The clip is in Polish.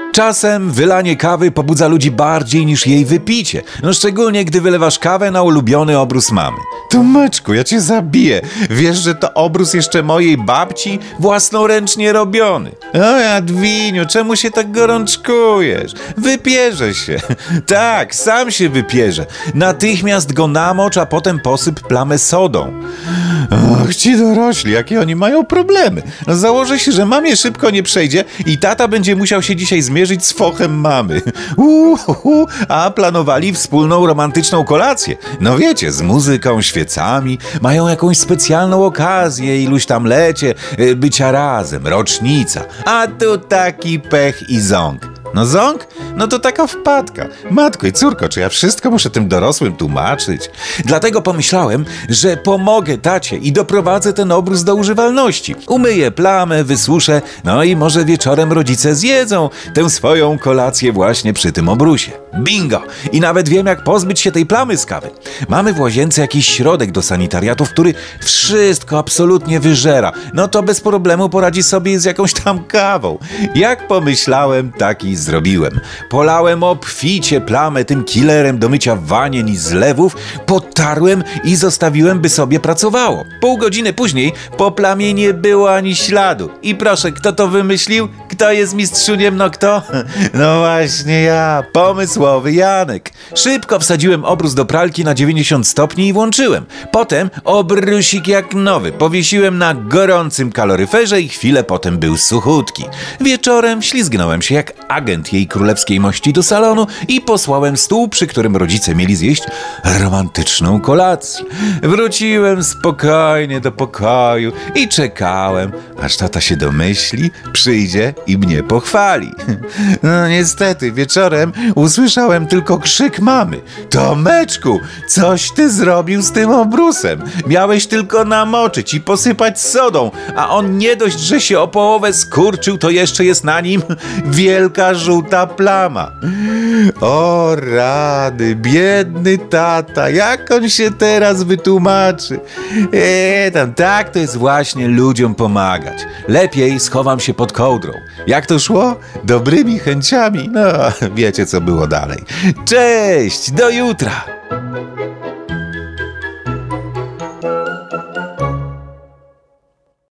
Czasem wylanie kawy pobudza ludzi bardziej niż jej wypicie. No szczególnie, gdy wylewasz kawę na ulubiony obrus mamy. Tomeczku, ja cię zabiję. Wiesz, że to obrus jeszcze mojej babci własnoręcznie robiony. O Jadwiniu, czemu się tak gorączkujesz? Wypierzę się. Tak, sam się wypierzę. Natychmiast go namocz, a potem posyp plamę sodą. Och, ci dorośli, jakie oni mają problemy. No, założę się, że mamie szybko nie przejdzie i tata będzie musiał się dzisiaj zmierzyć z fochem mamy. A planowali wspólną romantyczną kolację. No wiecie, z muzyką, świecami. Mają jakąś specjalną okazję, iluś tam lecie, bycia razem, rocznica. A tu taki pech i ząg. No ząg? No to taka wpadka. Matko i córko, czy ja wszystko muszę tym dorosłym tłumaczyć? Dlatego pomyślałem, że pomogę tacie i doprowadzę ten obrus do używalności. Umyję plamę, wysuszę, no i może wieczorem rodzice zjedzą tę swoją kolację właśnie przy tym obrusie. Bingo! I nawet wiem, jak pozbyć się tej plamy z kawy. Mamy w łazience jakiś środek do sanitariatów, który wszystko absolutnie wyżera. No to bez problemu poradzi sobie z jakąś tam kawą. Jak pomyślałem, tak i zrobiłem. Polałem obficie plamę tym killerem do mycia wanien i zlewów, potarłem i zostawiłem, by sobie pracowało. Pół godziny później po plamie nie było ani śladu. I proszę, kto to wymyślił? Kto jest mistrzuniem? No kto? No właśnie ja, pomysłowy Janek. Szybko wsadziłem obrus do pralki na 90 stopni i włączyłem. Potem obrusik jak nowy powiesiłem na gorącym kaloryferze i chwilę potem był suchutki. Wieczorem ślizgnąłem się jak agent jej królewskiej mości do salonu i posłałem stół, przy którym rodzice mieli zjeść romantyczną kolację. Wróciłem spokojnie do pokoju i czekałem, aż tata się domyśli, przyjdzie i mnie pochwali. No niestety, wieczorem usłyszałem tylko krzyk mamy. Tomeczku, coś ty zrobił z tym obrusem. Miałeś tylko namoczyć i posypać sodą, a on nie dość, że się o połowę skurczył, to jeszcze jest na nim wielka żółta plama. O rady, biedny tata, jak on się teraz wytłumaczy? Tak to jest właśnie ludziom pomagać. Lepiej schowam się pod kołdrą. Jak to szło? Dobrymi chęciami. No, wiecie co było dalej. Cześć, do jutra!